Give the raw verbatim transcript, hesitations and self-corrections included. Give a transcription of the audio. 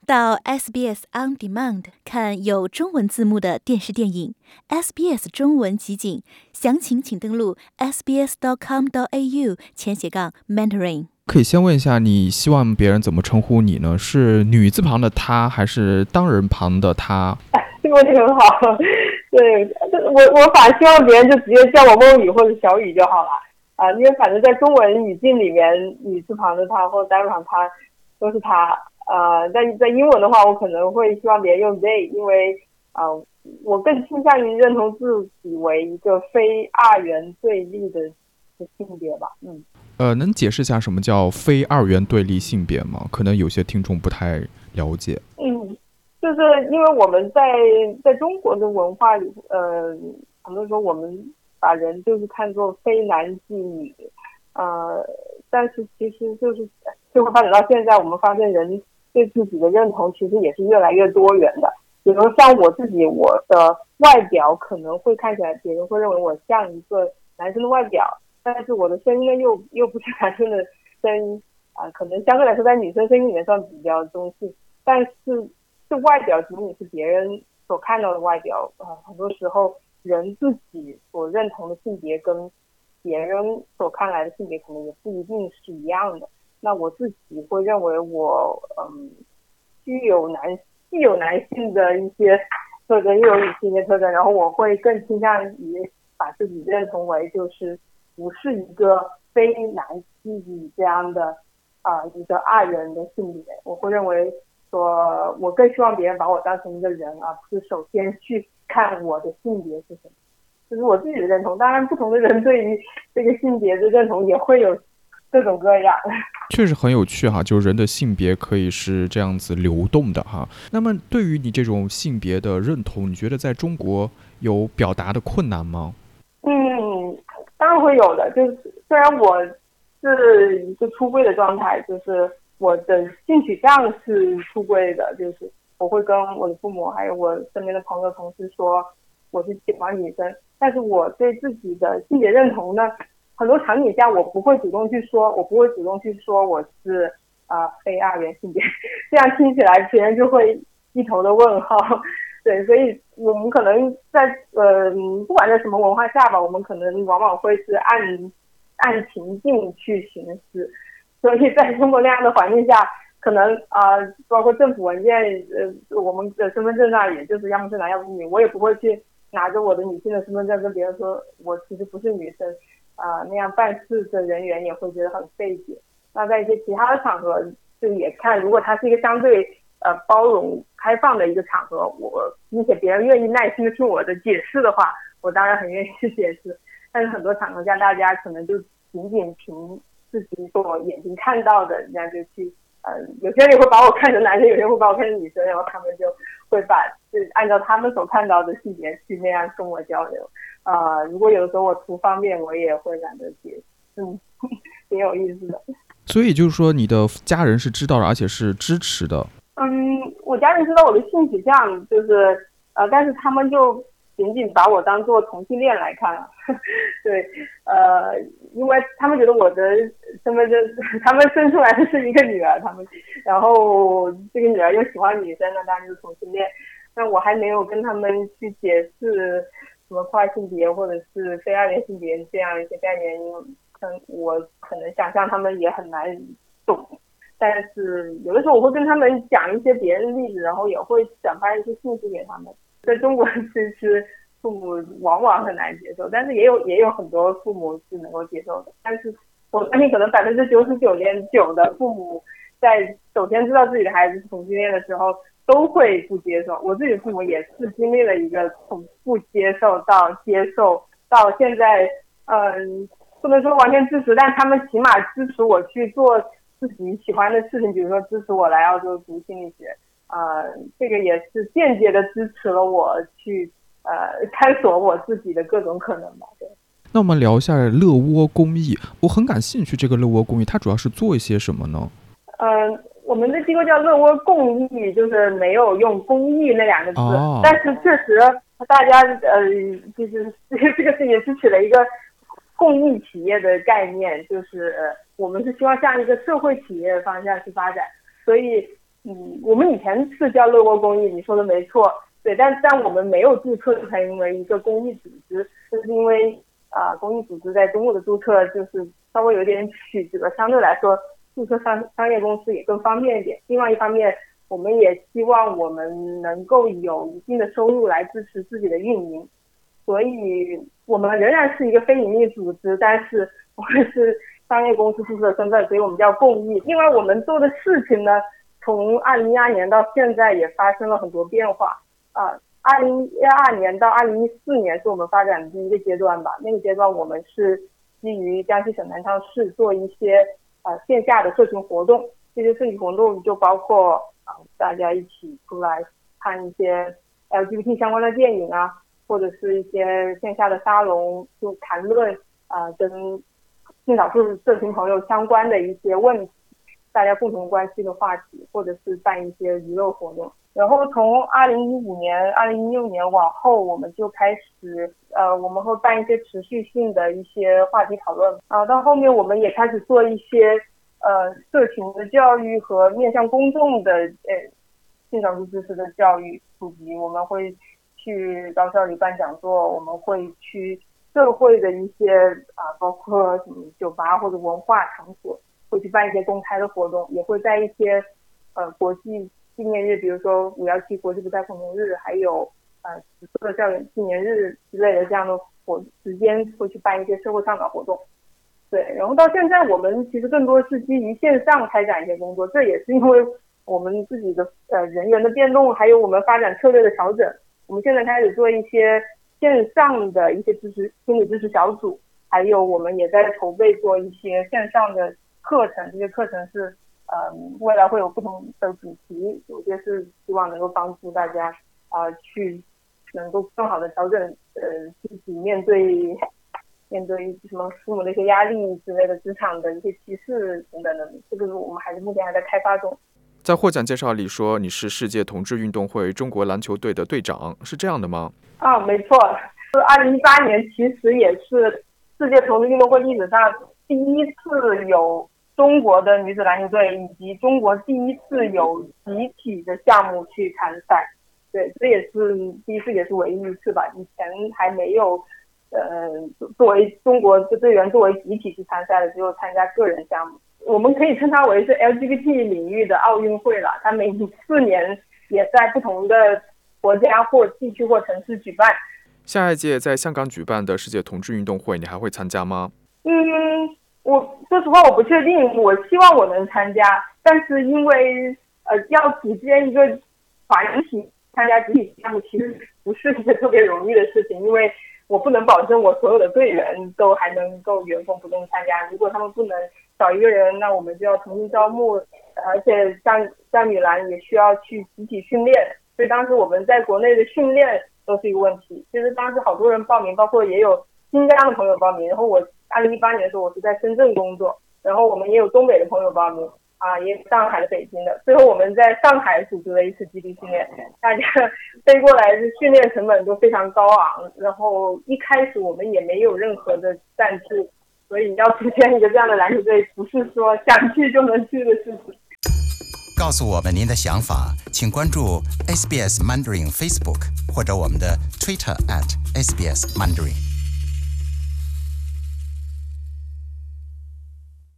到 S B S On Demand 看有中文字幕的电视电影 S B S 中文集锦，详情请登录 s b s dot com dot a u 前斜杠 mentoring。 可以先问一下，你希望别人怎么称呼你呢？是女字旁的她，还是当人旁的她？ 这个问题很好。对，我我反而希望别人就直接叫我梦雨或者小雨就好了啊、呃，因为反正在中文语境里面，女字旁的她或者单人旁她都是她。呃，在在英文的话，我可能会希望别人用 they， 因为呃，我更倾向于认同自己为一个非二元对立的性别吧。嗯。 呃，能解释一下什么叫非二元对立性别吗？可能有些听众不太了解。 嗯，就是因为我们在在中国的文化里，呃，很多时候我们把人就是看作非男即女，呃，但是其实就是就会发展到现在，我们发现人对自己的认同其实也是越来越多元的。比如像我自己，我的外表可能会看起来别人会认为我像一个男生的外表，但是我的声音呢又又不是男生的声音啊、呃，可能相对来说在女生声音里面算比较中性，但是这外表仅仅是别人所看到的外表啊、呃，很多时候人自己所认同的性别跟别人所看来的性别可能也不一定是一样的。那我自己会认为我嗯具有男既有男性的一些特征，又有女性的特征，然后我会更倾向于把自己认同为就是不是一个非男即女这样的啊、呃、一个二元的性别。我会认为说我更希望别人把我当成一个人，而不是首先去看我的性别是什么，这是我自己的认同。当然不同的人对于这个性别的认同也会有各种各样。 确实很有趣哈，就是人的性别可以是这样子流动的哈。那么对于你这种性别的认同，你觉得在中国有表达的困难吗？ 嗯，当然会有的。就是虽然我是一个出柜的状态，就是我的性取向是出柜的，就是我会跟我的父母还有我身边的朋友同事说我是喜欢女生，但是我对自己的性别认同呢，很多场景下我不会主动去说，我不会主动去说我是啊、呃、非二元性别，这样听起来别人就会一头的问号。对，所以我们可能在呃不管在什么文化下吧，我们可能往往会是按按情境去行事。所以在中国那样的环境下，可能啊、呃、包括政府文件呃我们的身份证上也就是要么是男要么是女，我也不会去拿着我的女性的身份证跟别人说我其实不是女生。啊、呃，那样办事的人员也会觉得很费解。那在一些其他的场合，就也看如果它是一个相对呃包容开放的一个场合，我并且别人愿意耐心的听我的解释的话，我当然很愿意去解释。但是很多场合下，大家可能就仅仅凭自己所眼睛看到的，人家就去呃，有些人也会把我看成男生，有些人会把我看成女生，然后他们就会把就按照他们所看到的性别去那样跟我交流。啊、呃，如果有的时候我图方便，我也会懒得解释，嗯，挺有意思的。 所以就是说，你的家人是知道的，而且是支持的。 嗯，我家人知道我的性取向，就是呃，但是他们就仅仅把我当做同性恋来看了。对，呃，因为他们觉得我的身份证，他们生出来的是一个女儿，他们，然后这个女儿又喜欢女生，那当然就是同性恋。但我还没有跟他们去解释什么跨性别或者是非二元性别这样一些概念，因为我可能想象他们也很难懂。但是有的时候我会跟他们讲一些别人的例子，然后也会转发一些信息给他们。在中国其实父母往往很难接受，但是也有也有很多父母是能够接受的。但是我相信可能百分之九十九点九的父母在首先知道自己的孩子是同性恋的时候都会不接受。我自己的父母也是经历了一个从不接受到接受到现在，嗯，不能说完全支持，但他们起码支持我去做自己喜欢的事情，比如说支持我来澳洲读心理学，呃，这个也是间接的支持了我去呃探索我自己的各种可能吧。对。 那我们聊一下乐窝公益，我很感兴趣。这个乐窝公益它主要是做一些什么呢？ 嗯、呃，我们的机构叫乐窝共益，就是没有用公益那两个字，哦、但是确实大家呃，就是这个事情是取了一个公益企业的概念，就是、呃、我们是希望向一个社会企业的方向去发展，所以嗯，我们以前是叫乐国公益，你说的没错，对，但但我们没有注册成为一个公益组织，就是因为啊、呃，公益组织在中国的注册就是稍微有点曲折，相对来说注册商商业公司也更方便一点。另外一方面，我们也希望我们能够有一定的收入来支持自己的运营，所以我们仍然是一个非盈利组织，但是我们是商业公司注册身份，所以我们叫公益。另外我们做的事情呢，从二零一二年到现在也发生了很多变化啊。二零一二年到二零一四年是我们发展的第一个阶段吧。那个阶段我们是基于江西省南昌市做一些呃线下的社群活动，这些社群活动就包括啊、呃、大家一起出来看一些 L G B T 相关的电影啊，或者是一些线下的沙龙，就谈论啊、呃、跟性少数社群朋友相关的一些问题，大家共同关心的话题，或者是办一些娱乐活动。然后从二零一五年、二零一六年往后，我们就开始呃，我们会办一些持续性的一些话题讨论啊。到后面我们也开始做一些呃社群的教育和面向公众的呃性少数知识的教育普及。我们会去高校里办讲座，我们会去社会的一些啊，包括什么酒吧或者文化场所，会去办一些公开的活动，也会在一些呃国际纪念日，比如说五一七国际不再恐同日，还有呃紫色校园纪念日之类的这样的活时间，会去办一些社会倡导活动。对，然后到现在我们其实更多是基于线上开展一些工作，这也是因为我们自己的呃人员的变动，还有我们发展策略的调整。我们现在开始做一些线上的一些支持心理支持小组，还有我们也在筹备做一些线上的课程，这些课程是嗯，未来会有不同的主题，有些是希望能够帮助大家啊、呃、去能够更好的调整呃自己面对面对什么父母的一些压力之类的，职场的一些歧视等等的，这个我们还是目前还在开发中。 在获奖介绍里说你是世界同志运动会中国篮球队的队长，是这样的吗？ 啊，没错，二零一八年其实也是世界同志运动会历史上第一次有中国的女子篮球队以及中国第一次有集体的项目去参赛，对，这也是第一次也是唯一一次吧，以前还没有呃作为中国的队员作为集体去参赛的，只有参加个人项目。我们可以称它为是 L G B T 领域的奥运会了，它每四年也在不同的国家或地区或城市举办。 下一届在香港举办的世界同志运动会你还会参加吗？ 嗯，我说实话我不确定，我希望我能参加，但是因为呃要组建一个团体参加集体项目其实不是一个特别容易的事情，因为我不能保证我所有的队员都还能够原封不动参加，如果他们不能找一个人，那我们就要重新招募，而且像像女篮也需要去集体训练，所以当时我们在国内的训练都是一个问题。其实当时好多人报名，包括也有新疆的朋友报名，然后我二零一八年的时候我是在深圳工作，然后我们也有东北的朋友报名啊，也有上海的、北京的，最后我们在上海组织了一次基地训练，大家飞过来的训练成本都非常高昂，然后一开始我们也没有任何的赞助，所以要组建一个这样的篮球队不是说想去就能去的事情。 告诉我们您的想法，请关注 S B S Mandarin Facebook 或者我们的 Twitter at S B S Mandarin。